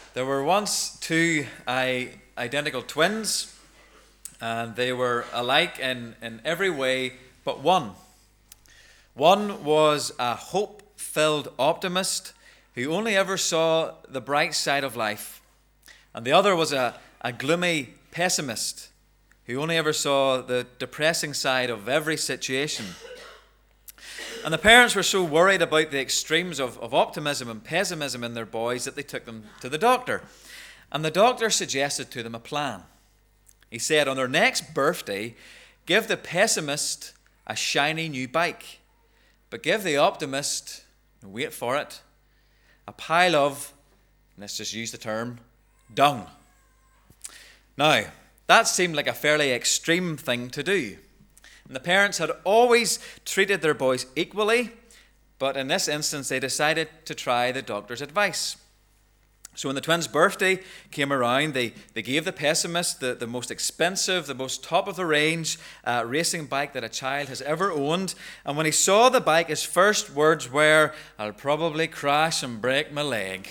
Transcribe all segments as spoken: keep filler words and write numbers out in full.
There were once two I, identical twins, and they were alike in, in every way but one. One was a hope-filled optimist who only ever saw the bright side of life, and the other was a, a gloomy pessimist who only ever saw the depressing side of every situation. And the parents were so worried about the extremes of, of optimism and pessimism in their boys that they took them to the doctor. And the doctor suggested to them a plan. He said, on their next birthday, give the pessimist a shiny new bike, but give the optimist, wait for it, a pile of, let's just use the term, dung. Now, that seemed like a fairly extreme thing to do. And the parents had always treated their boys equally, but in this instance they decided to try the doctor's advice. So when the twins' birthday came around, they, they gave the pessimist the, the most expensive, the most top-of-the-range uh, racing bike that a child has ever owned. And when he saw the bike, his first words were, "I'll probably crash and break my leg."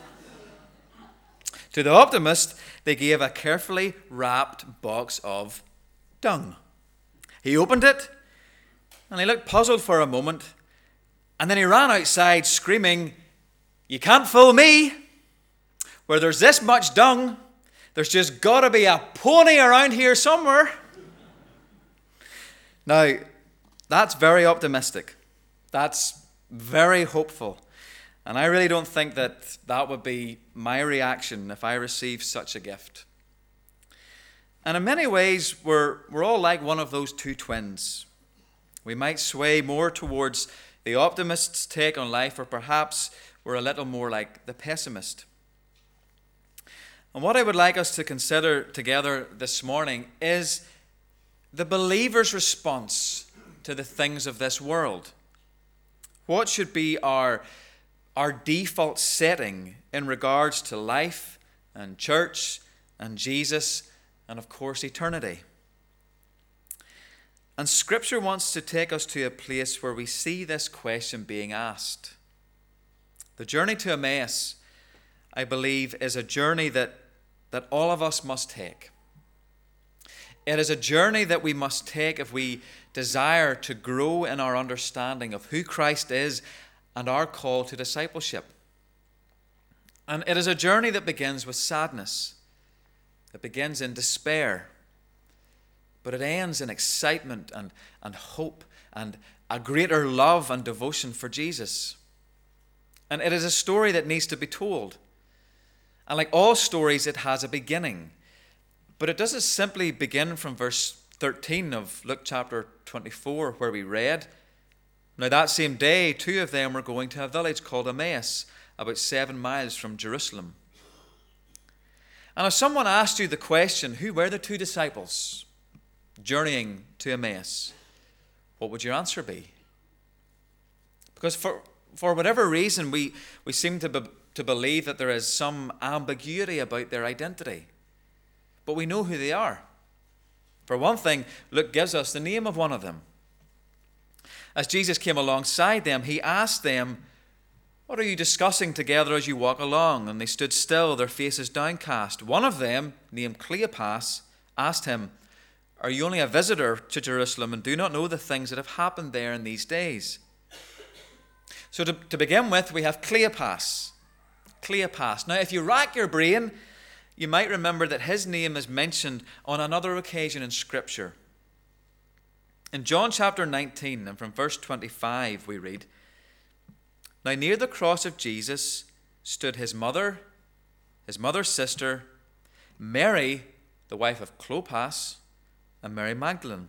To the optimist, they gave a carefully wrapped box of dung. He opened it, and he looked puzzled for a moment, and then he ran outside screaming, "You can't fool me! Where there's this much dung, there's just got to be a pony around here somewhere." Now, that's very optimistic. That's very hopeful. And I really don't think that that would be my reaction if I received such a gift. And in many ways, we're, we're all like one of those two twins. We might sway more towards the optimist's take on life, or perhaps we're a little more like the pessimist. And what I would like us to consider together this morning is the believer's response to the things of this world. What should be our, our default setting in regards to life and church and Jesus and, of course, eternity? And Scripture wants to take us to a place where we see this question being asked. The journey to Emmaus, I believe, is a journey that, that all of us must take. It is a journey that we must take if we desire to grow in our understanding of who Christ is and our call to discipleship. And it is a journey that begins with sadness. It begins in despair, but it ends in excitement and, and hope and a greater love and devotion for Jesus. And it is a story that needs to be told. And like all stories, it has a beginning. But it doesn't simply begin from verse thirteen of Luke chapter twenty-four, where we read, "Now that same day, two of them were going to a village called Emmaus, about seven miles from Jerusalem." And if someone asked you the question, who were the two disciples journeying to Emmaus, what would your answer be? Because for, for whatever reason, we, we seem to, be, to believe that there is some ambiguity about their identity. But we know who they are. For one thing, Luke gives us the name of one of them. As Jesus came alongside them, he asked them, "What are you discussing together as you walk along?" And they stood still, their faces downcast. One of them, named Cleopas, asked him, "Are you only a visitor to Jerusalem and do not know the things that have happened there in these days?" So to, to begin with, we have Cleopas. Cleopas. Now, if you rack your brain, you might remember that his name is mentioned on another occasion in Scripture. In John chapter nineteen, and from verse twenty-five, we read, "Now near the cross of Jesus stood his mother, his mother's sister, Mary, the wife of Clopas, and Mary Magdalene."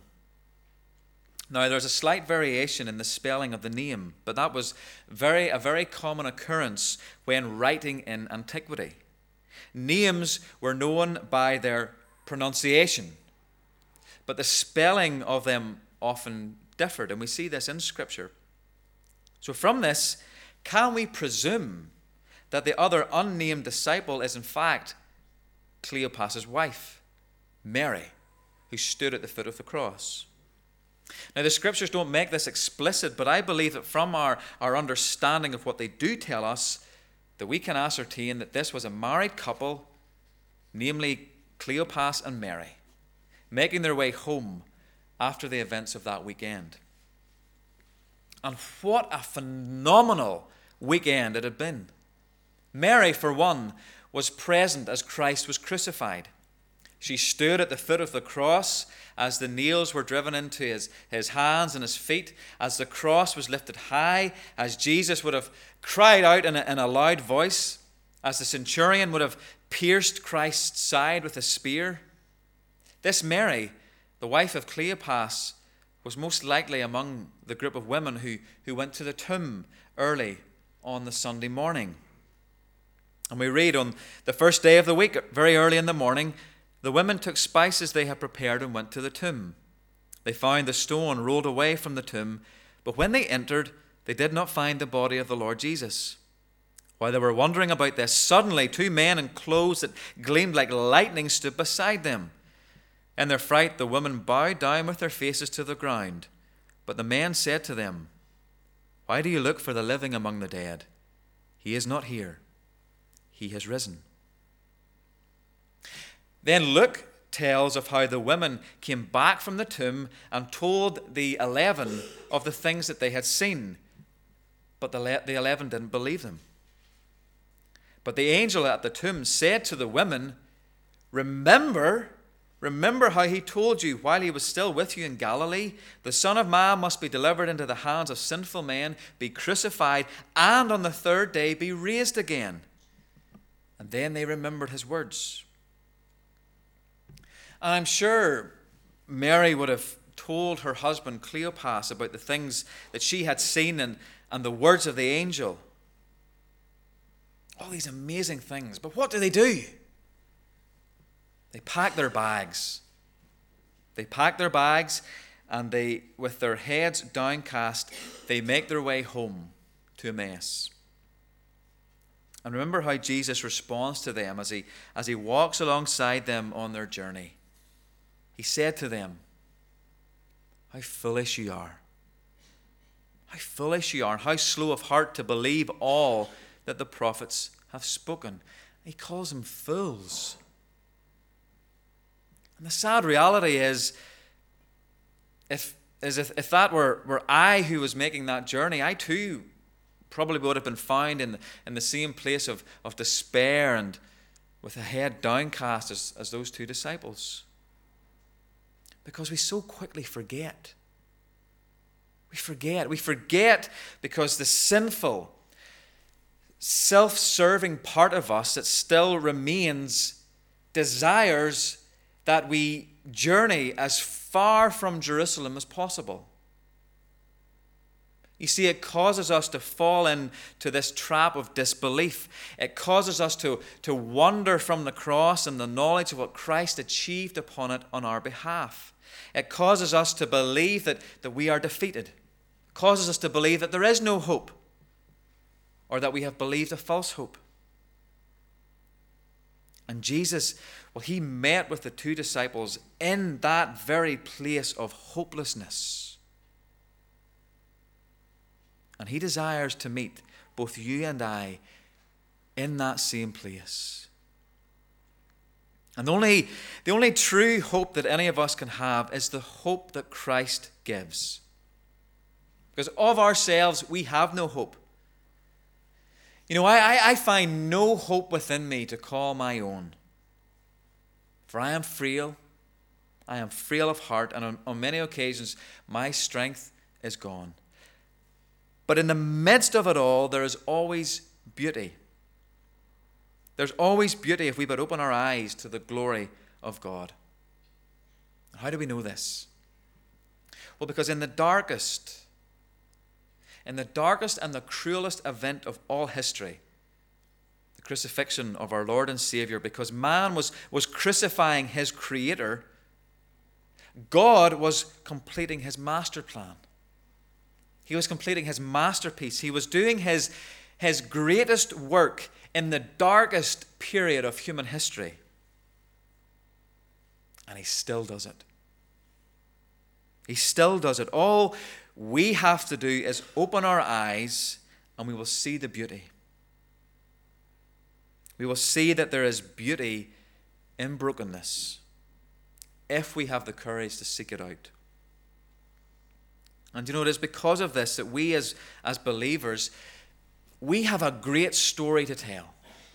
Now there's a slight variation in the spelling of the name, but that was very a very common occurrence when writing in antiquity. Names were known by their pronunciation, but the spelling of them often differed, and we see this in Scripture. So from this, can we presume that the other unnamed disciple is in fact Cleopas' wife, Mary, who stood at the foot of the cross? Now, the Scriptures don't make this explicit, but I believe that from our, our understanding of what they do tell us, that we can ascertain that this was a married couple, namely Cleopas and Mary, making their way home after the events of that weekend. And what a phenomenal weekend it had been. Mary, for one, was present as Christ was crucified. She stood at the foot of the cross as the nails were driven into his, his hands and his feet, as the cross was lifted high, as Jesus would have cried out in a, in a loud voice, as the centurion would have pierced Christ's side with a spear. This Mary, the wife of Cleopas, was most likely among the group of women who, who went to the tomb early on the Sunday morning. And we read on the first day of the week, very early in the morning, the women took spices they had prepared and went to the tomb. They found the stone rolled away from the tomb, but when they entered, they did not find the body of the Lord Jesus. While they were wondering about this, suddenly two men in clothes that gleamed like lightning stood beside them. In their fright, the women bowed down with their faces to the ground. But the men said to them, "Why do you look for the living among the dead? He is not here. He has risen." Then Luke tells of how the women came back from the tomb and told the eleven of the things that they had seen. But the, the eleven didn't believe them. But the angel at the tomb said to the women, Remember, remember how he told you while he was still with you in Galilee, the Son of Man must be delivered into the hands of sinful men, be crucified, and on the third day be raised again." And then they remembered his words. And I'm sure Mary would have told her husband Cleopas about the things that she had seen and, and the words of the angel. All these amazing things. But what do they do? They pack their bags. They pack their bags and they, with their heads downcast, they make their way home to Emmaus. And remember how Jesus responds to them as he, as he walks alongside them on their journey. He said to them, "How foolish you are. How foolish you are. How slow of heart to believe all that the prophets have spoken." He calls them fools. And the sad reality is, if, is if, if that were, were I who was making that journey, I too probably would have been found in the, in the same place of, of despair and with a head downcast as, as those two disciples. Because we so quickly forget. We forget. We forget because the sinful, self-serving part of us that still remains desires that we journey as far from Jerusalem as possible. You see, it causes us to fall into this trap of disbelief. It causes us to, to wander from the cross and the knowledge of what Christ achieved upon it on our behalf. It causes us to believe that, that we are defeated. It causes us to believe that there is no hope, or that we have believed a false hope. And Jesus, well, he met with the two disciples in that very place of hopelessness. And he desires to meet both you and I in that same place. And the only, the only true hope that any of us can have is the hope that Christ gives. Because of ourselves, we have no hope. You know, I, I find no hope within me to call my own. For I am frail. I am frail of heart, and on, on many occasions, my strength is gone. But in the midst of it all, there is always beauty. There's always beauty if we but open our eyes to the glory of God. How do we know this? Well, because in the darkest, in the darkest and the cruelest event of all history, the crucifixion of our Lord and Savior, because man was, was crucifying his Creator, God was completing his master plan. He was completing his masterpiece. He was doing his, his greatest work in the darkest period of human history. And he still does it. He still does it. All we have to do is open our eyes and we will see the beauty. We will see that there is beauty in brokenness if we have the courage to seek it out. And you know, it is because of this that we as, as believers, we have a great story to tell.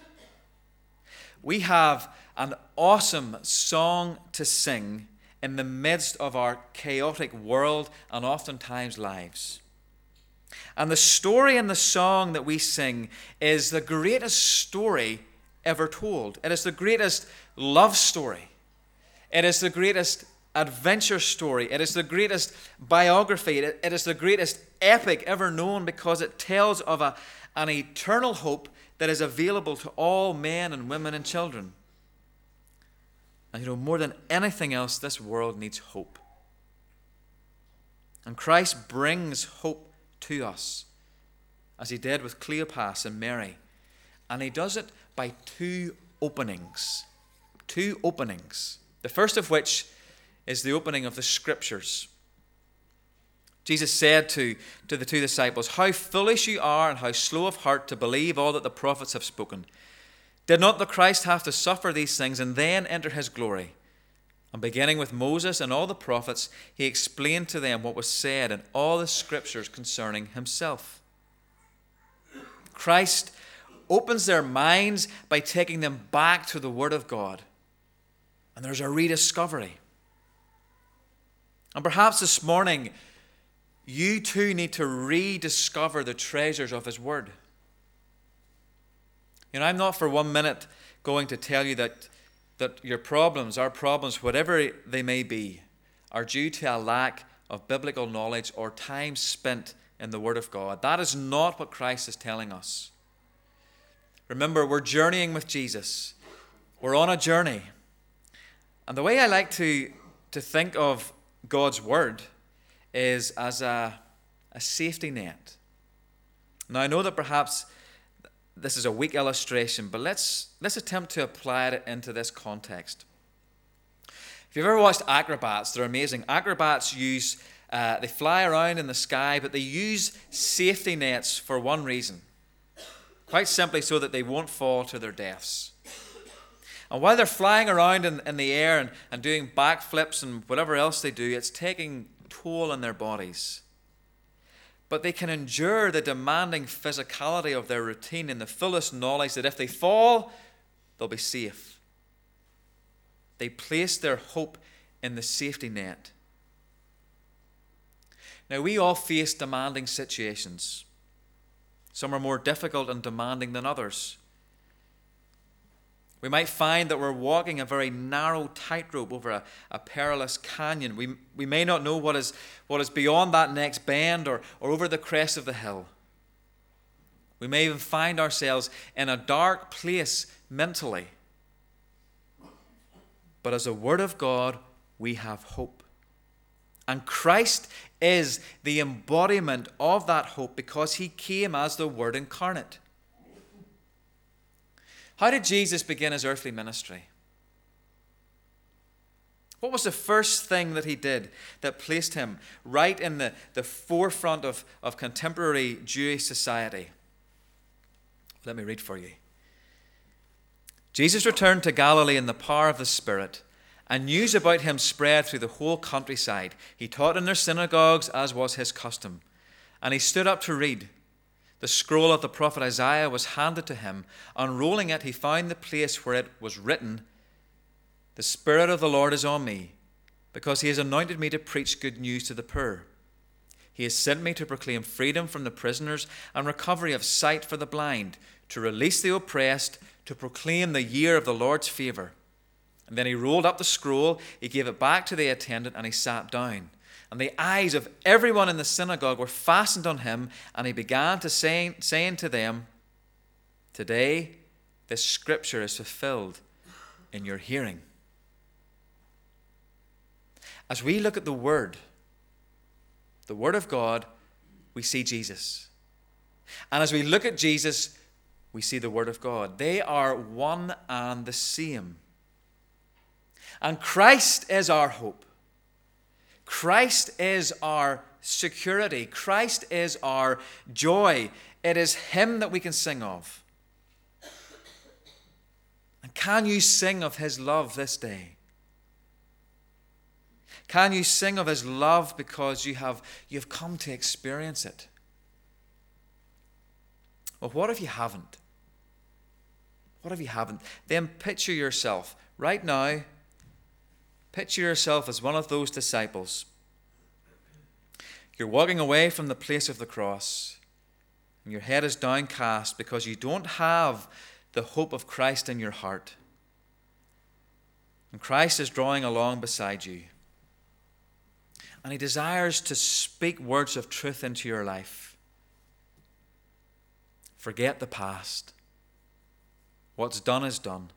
We have an awesome song to sing in the midst of our chaotic world and oftentimes lives. And the story in the song that we sing is the greatest story ever told. It is the greatest love story. It is the greatest adventure story. It is the greatest biography. It, it is the greatest epic ever known because it tells of a, an eternal hope that is available to all men and women and children. And you know, more than anything else, this world needs hope. And Christ brings hope to us, as he did with Cleopas and Mary. And he does it by two openings. Two openings. The first of which is the opening of the Scriptures. Jesus said to, to the two disciples, "How foolish you are and how slow of heart to believe all that the prophets have spoken. Did not the Christ have to suffer these things and then enter his glory?" And beginning with Moses and all the prophets, he explained to them what was said in all the Scriptures concerning himself. Christ opens their minds by taking them back to the Word of God. And there's a rediscovery. And perhaps this morning, you too need to rediscover the treasures of his Word. You know, I'm not for one minute going to tell you that, that your problems, our problems, whatever they may be, are due to a lack of biblical knowledge or time spent in the Word of God. That is not what Christ is telling us. Remember, we're journeying with Jesus. We're on a journey. And the way I like to, to think of God's Word is as a, a safety net. Now, I know that perhaps this is a weak illustration, but let's, let's attempt to apply it into this context. If you've ever watched acrobats, they're amazing. Acrobats use, uh, they fly around in the sky, but they use safety nets for one reason. Quite simply so that they won't fall to their deaths. And while they're flying around in, in the air and, and doing backflips and whatever else they do, it's taking toll on their bodies. But they can endure the demanding physicality of their routine in the fullest knowledge that if they fall, they'll be safe. They place their hope in the safety net. Now, we all face demanding situations. Some are more difficult and demanding than others. We might find that we're walking a very narrow tightrope over a, a perilous canyon. We, we may not know what is, what is beyond that next bend or, or over the crest of the hill. We may even find ourselves in a dark place mentally. But as a Word of God, we have hope. And Christ is the embodiment of that hope because he came as the Word incarnate. How did Jesus begin his earthly ministry? What was the first thing that he did that placed him right in the, the forefront of, of contemporary Jewish society? Let me read for you. Jesus returned to Galilee in the power of the Spirit, and news about him spread through the whole countryside. He taught in their synagogues, as was his custom. And he stood up to read. The scroll of the prophet Isaiah was handed to him. Unrolling it, he found the place where it was written, "The Spirit of the Lord is on me, because he has anointed me to preach good news to the poor. He has sent me to proclaim freedom from the prisoners and recovery of sight for the blind, to release the oppressed, to proclaim the year of the Lord's favor." And then he rolled up the scroll, he gave it back to the attendant, and he sat down. And the eyes of everyone in the synagogue were fastened on him, and he began to say, saying to them, "Today this scripture is fulfilled in your hearing." As we look at the Word, the Word of God, we see Jesus. And as we look at Jesus, we see the Word of God. They are one and the same. And Christ is our hope. Christ is our security. Christ is our joy. It is him that we can sing of. And can you sing of his love this day? Can you sing of his love because you have, you have come to experience it? Well, what if you haven't? What if you haven't? Then picture yourself right now. Picture yourself as one of those disciples. You're walking away from the place of the cross, and your head is downcast because you don't have the hope of Christ in your heart. And Christ is drawing along beside you. And he desires to speak words of truth into your life. Forget the past. What's done is done.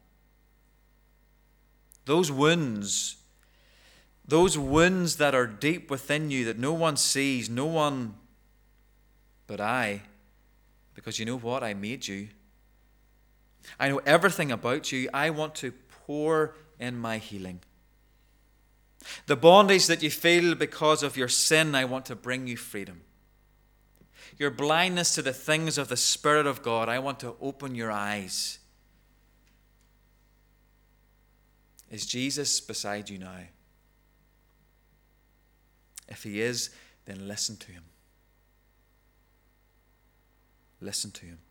Those wounds, those wounds that are deep within you that no one sees, no one but I, because you know what? I made you. I know everything about you. I want to pour in my healing. The bondage that you feel because of your sin, I want to bring you freedom. Your blindness to the things of the Spirit of God, I want to open your eyes. Is Jesus beside you now? If he is, then listen to him. Listen to him.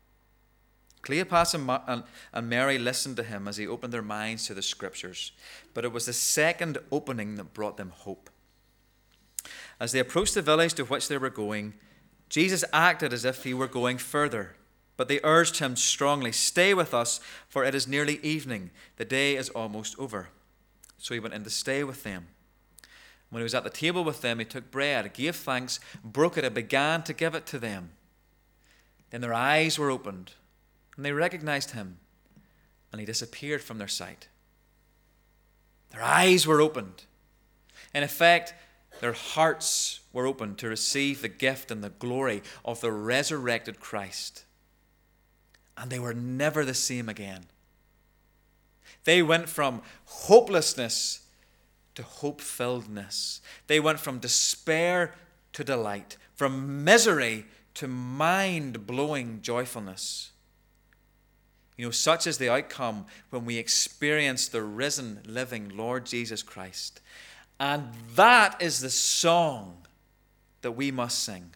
Cleopas and Mary listened to him as he opened their minds to the Scriptures. But it was the second opening that brought them hope. As they approached the village to which they were going, Jesus acted as if he were going further. But they urged him strongly, "Stay with us, for it is nearly evening. The day is almost over." So he went in to stay with them. When he was at the table with them, he took bread, gave thanks, broke it, and began to give it to them. Then their eyes were opened, and they recognized him, and he disappeared from their sight. Their eyes were opened. In effect, their hearts were opened to receive the gift and the glory of the resurrected Christ. And they were never the same again. They went from hopelessness to hope-filledness. They went from despair to delight, from misery to mind-blowing joyfulness. You know, such is the outcome when we experience the risen, living Lord Jesus Christ. And that is the song that we must sing.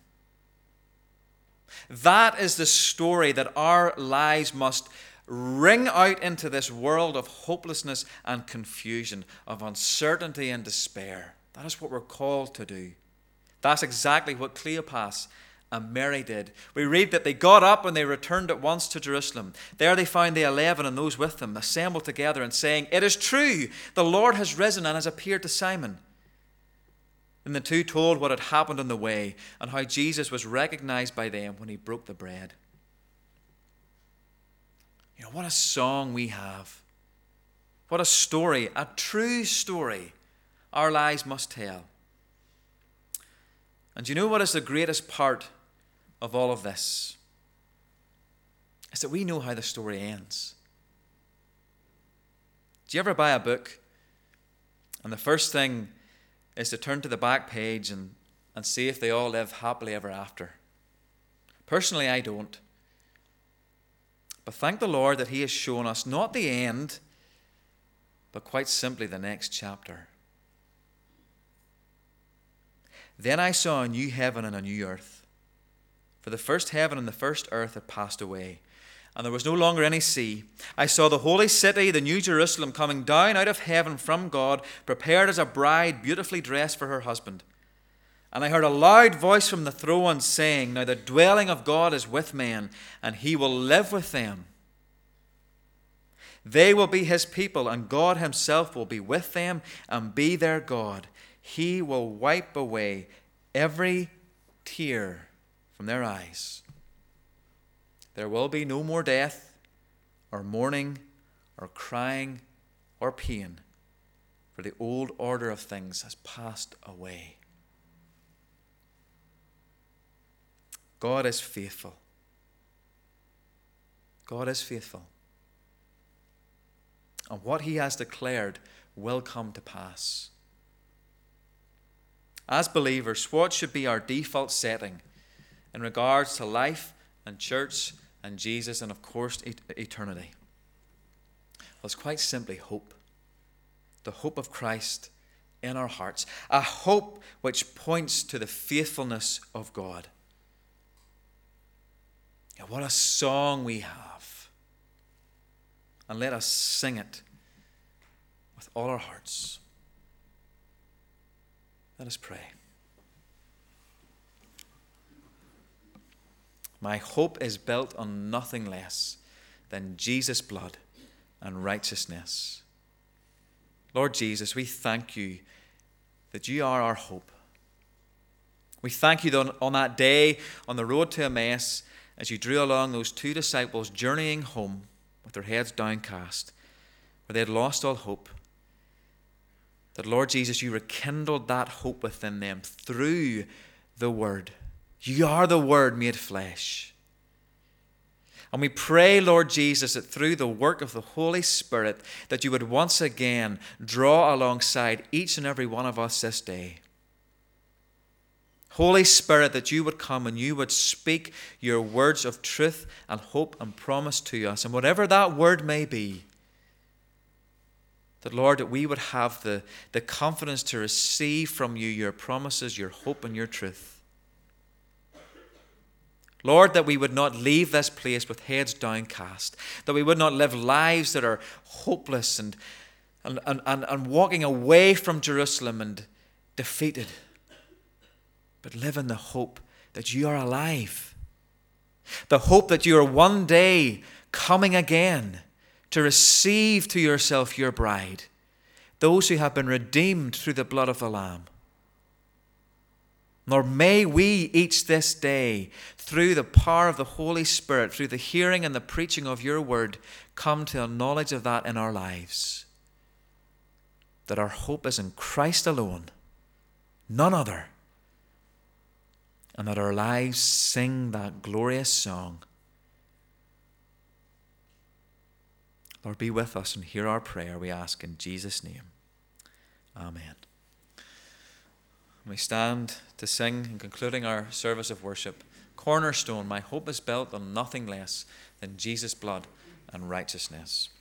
That is the story that our lives must ring out into this world of hopelessness and confusion, of uncertainty and despair. That is what we're called to do. That's exactly what Cleopas and Mary did. We read that they got up and they returned at once to Jerusalem. There they found the eleven and those with them assembled together and saying, "It is true, the Lord has risen and has appeared to Simon." Then the two told what had happened on the way and how Jesus was recognized by them when he broke the bread. You know, what a song we have. What a story, a true story our lives must tell. And you know what is the greatest part of all of this? It's that we know how the story ends. Do you ever buy a book and the first thing is to turn to the back page and, and see if they all live happily ever after? Personally, I don't. But thank the Lord that he has shown us not the end, but quite simply the next chapter. Then I saw a new heaven and a new earth. For the first heaven and the first earth had passed away, and there was no longer any sea. I saw the holy city, the new Jerusalem, coming down out of heaven from God, prepared as a bride beautifully dressed for her husband. And I heard a loud voice from the throne saying, "Now the dwelling of God is with men, and he will live with them. They will be his people, and God himself will be with them and be their God. He will wipe away every tear from their eyes. There will be no more death, or mourning, or crying, or pain, for the old order of things has passed away." God is faithful. God is faithful. And what he has declared will come to pass. As believers, what should be our default setting in regards to life and church and Jesus and, of course, eternity? Well, it's quite simply hope. The hope of Christ in our hearts. A hope which points to the faithfulness of God. And what a song we have. And let us sing it with all our hearts. Let us pray. My hope is built on nothing less than Jesus' blood and righteousness. Lord Jesus, we thank you that you are our hope. We thank you that on that day on the road to Emmaus, as you drew along those two disciples journeying home with their heads downcast, where they had lost all hope, that, Lord Jesus, you rekindled that hope within them through the Word. You are the Word made flesh. And we pray, Lord Jesus, that through the work of the Holy Spirit, that you would once again draw alongside each and every one of us this day. Holy Spirit, that you would come and you would speak your words of truth and hope and promise to us. And whatever that word may be, that, Lord, that we would have the, the confidence to receive from you your promises, your hope, and your truth. Lord, that we would not leave this place with heads downcast, that we would not live lives that are hopeless and, and, and, and, and walking away from Jerusalem and defeated, but live in the hope that you are alive, the hope that you are one day coming again to receive to yourself your bride, those who have been redeemed through the blood of the Lamb. Nor may we each this day, through the power of the Holy Spirit, through the hearing and the preaching of your word, come to a knowledge of that in our lives. That our hope is in Christ alone, none other. And that our lives sing that glorious song. Lord, be with us and hear our prayer, we ask in Jesus' name. Amen. We stand to sing in concluding our service of worship. Cornerstone, my hope is built on nothing less than Jesus' blood and righteousness.